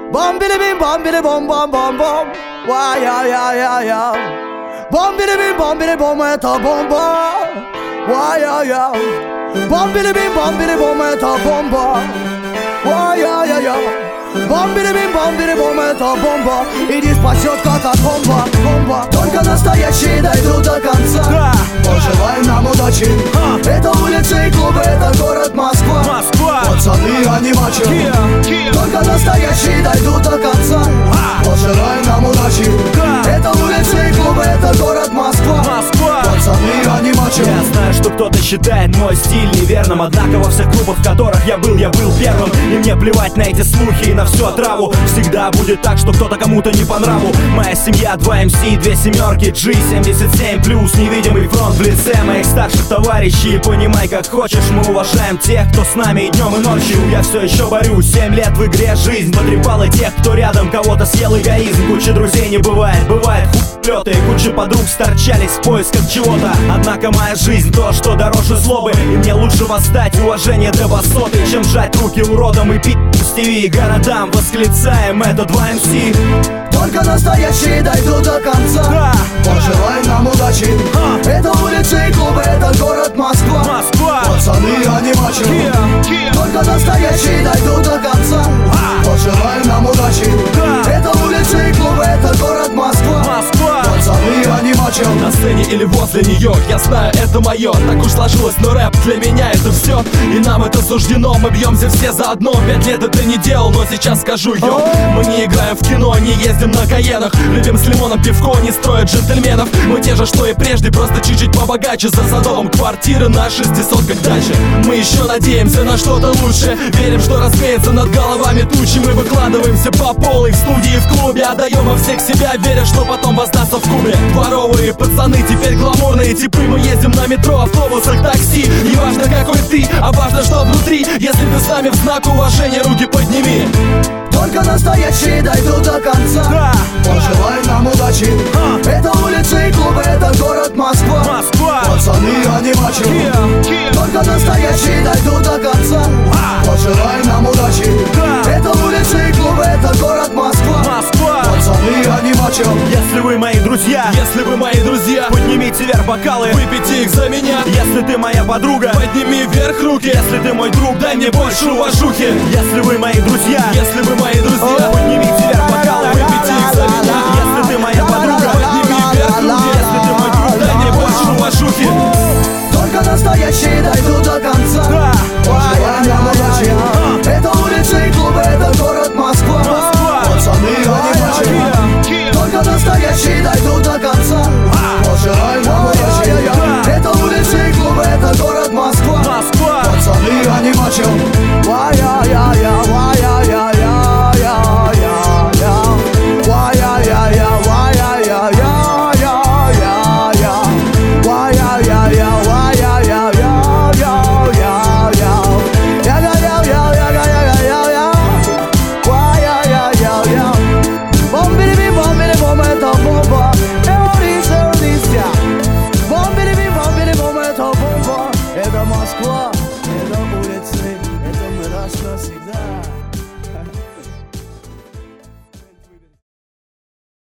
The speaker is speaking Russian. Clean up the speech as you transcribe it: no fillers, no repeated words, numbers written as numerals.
Bom-bidi-bim, bom-bidi-bom-bom-бом-бом. Ва-я-я-я-я. Бом-бidi-бим, бом-бidi-бом, это бомба. Ва-я-я. Бом-бidi-бим, бом-бidi-бом, это бомба. Ва-я-я-я. Бом-бidi-бим, бом-бidi-бом, это бомба. Иди спасет катакомба, бомба. Только настоящие дойдут до конца. Пожелай нам удачи. Это улицы и клубы, это город Москва. Пацаны, они мачо. Только настоящие дойдут до конца. Пожелай нам удачи. Это улицы и клубы, это город Москва. Пацаны, они мачо. Я знаю, что кто-то считает мой стиль неверным, однако во всех клубах, в которых я был первым. И мне плевать на эти слухи и на всю отраву. Всегда будет так, что кто-то кому-то не по нраву. Моя семья, 2 МС, 2 семерки, G77+, невидимый фронт в лице моих старших товарищей. Понимай, как хочешь, мы уважаем тех, кто с нами и днем, и ночью. Я все еще борюсь, 7 лет в игре жизнь потрепала тех, кто рядом, кого-то съел эгоизм. Куча друзей не бывает, бывает хуплёты. Куча подруг сторчались в поисках чего-то. Однако моя жизнь то, что дороже злобы. И мне лучше воздать уважение до высоты, чем сжать руки уродом и пить с ТВ городам. Восклицаем, это 2 МС. Только настоящие дойдут до конца. Пожелай нам удачи. Это улицы и клубы, это город Москва. Пацаны, они мачо. Только настоящие дойдут до конца. Пожелай нам удачи. Это улицы и клубы, это город Москва. Пацаны, они мачо. На сцене или возле нее, я знаю, это мое. Так уж сложилось, но рэп для меня это все. И нам это суждено, мы бьемся все заодно. 5 лет это не делал, но сейчас скажу, йо. Мы не играем в кино, не ездим на Каенах. Любим с лимоном пивко, не строят джентльменов. Мы те же, что и прежде, просто чуть-чуть побогаче. За Садовым квартиры на 600 как дача. Мы еще надеемся на что-то лучшее. Верим, что развеется над головами тучи. Мы выкладываемся по полной в студии, в клубе. Отдаем во всех себя, веря, что потом воздастся в кубе. Дворовые пацаны, теперь гламурные типы. Мы ездим на метро, автобусах, такси. Не важно какой ты, а важно, что внутри. Если ты с нами, в знак уважения руки подними. Только настоящие дойдут до конца. Пожелай нам удачи. Это улицы и клубы, это город Москва. Пацаны, они мачо. Только настоящие дойдут до конца. Пожелай нам удачи. Это улицы и клубы, это город Москва. Пацаны, они мачо. Если вы мои друзья, поднимите вверх бокалы, выпейте их за меня. Если ты моя подруга, подними вверх руки. Если ты мой друг, дай мне больше уважухи. Если вы мои друзья, поднимите вверх бокалы, выпейте их за меня. Если ты моя подруга, подними вверх руки. Если ты мой друг, дай мне больше уважухи. Только настоящие дойдут до конца. Пожелай нам удачи. Это улицы и клубы, это город Москва. Пацаны, они мачо. Только настоящие дойдут до конца. Пожелай нам удачи. Это улицы и клубы, это город Москва. Пацаны, они мачо.